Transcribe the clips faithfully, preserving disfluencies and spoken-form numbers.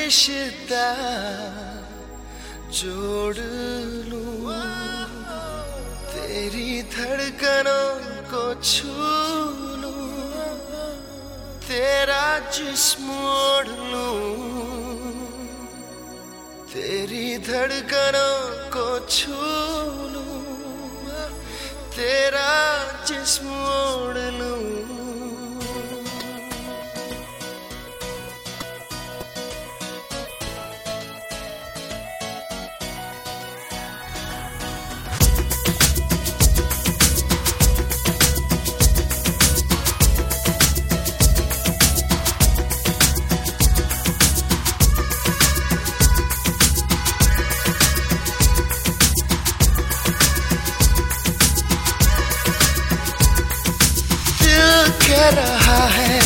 रिश्ता जोड़ लूं, तेरी धड़कनों को छू लूं, तेरा जिस्म ओढ़ लूं, तेरी धड़कनों को छू लूं, तेरा जिस्म ओढ़ लूं। कह रहा है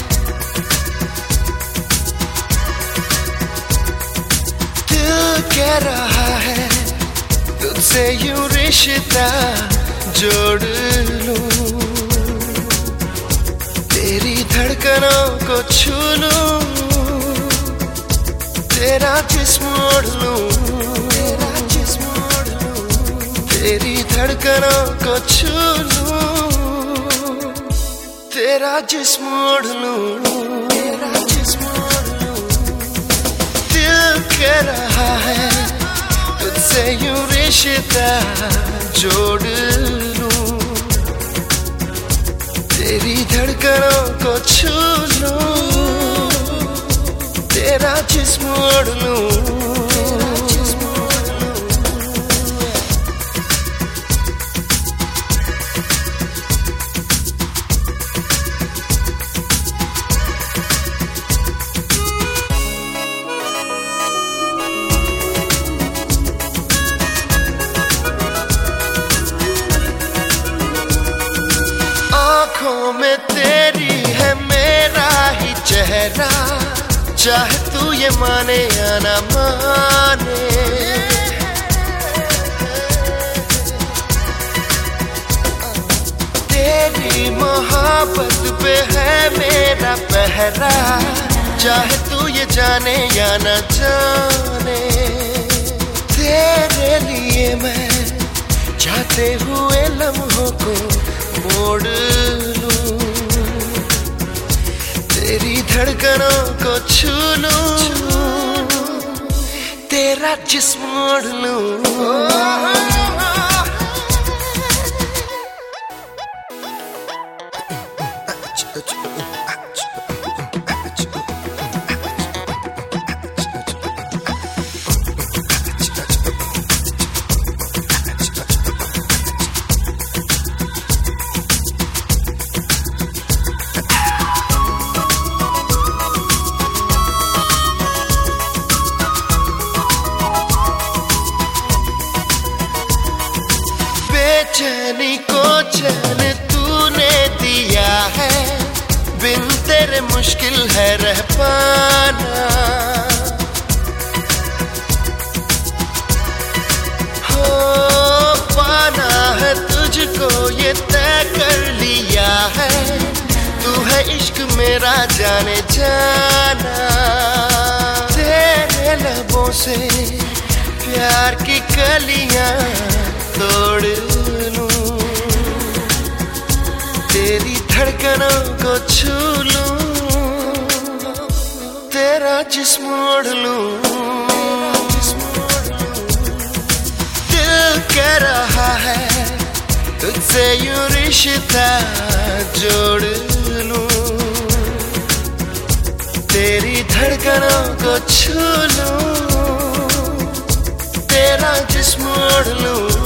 दिल कह रहा है तुझसे यूं रिश्ता जोड़ लूं, तेरी धड़कनों को छू लूं, तेरा जिस्म ओढ़ लूं, तेरा जिस्म ओढ़ लूं, तेरी धड़कनों को छू लूं, तेरा जिस्म ओढ़ लूं, तेरा जिस्म ओढ़ लूं। दिल कह रहा है तुझसे यूं रिश्ता जोड़ लूं, तेरी धड़कनों को छू लूं, तेरा जिस्म ओढ़ लूं। आँखों में तेरी है मेरा ही चेहरा, चाहे तू ये माने या ना माने, तेरी मोहब्बत पे है मेरा पहरा, चाहे तू ये जाने या ना जाने, तेरे लिए मैं जाते हुए लम्हों को मोड़ लूं, तेरी धड़कनों को छू लूं, तेरा जिस्म ओढ़ लूं। बेचैनी को चैन तूने दिया है, बिन तेरे मुश्किल है रह पाना, हो पाना है तुझको ये तय कर लिया है, तू है इश्क मेरा जाने जाना, तेरे लबों से प्यार की कलियां तोड़ लूं, तेरी धड़कनों को छू लूं, तेरा जिस्म ओढ़ लूं। दिल कह रहा है तुझसे यूं रिश्ता जोड़ लूं, तेरी धड़कनों को छू लूं, तेरा जिस्म ओढ़ लूं।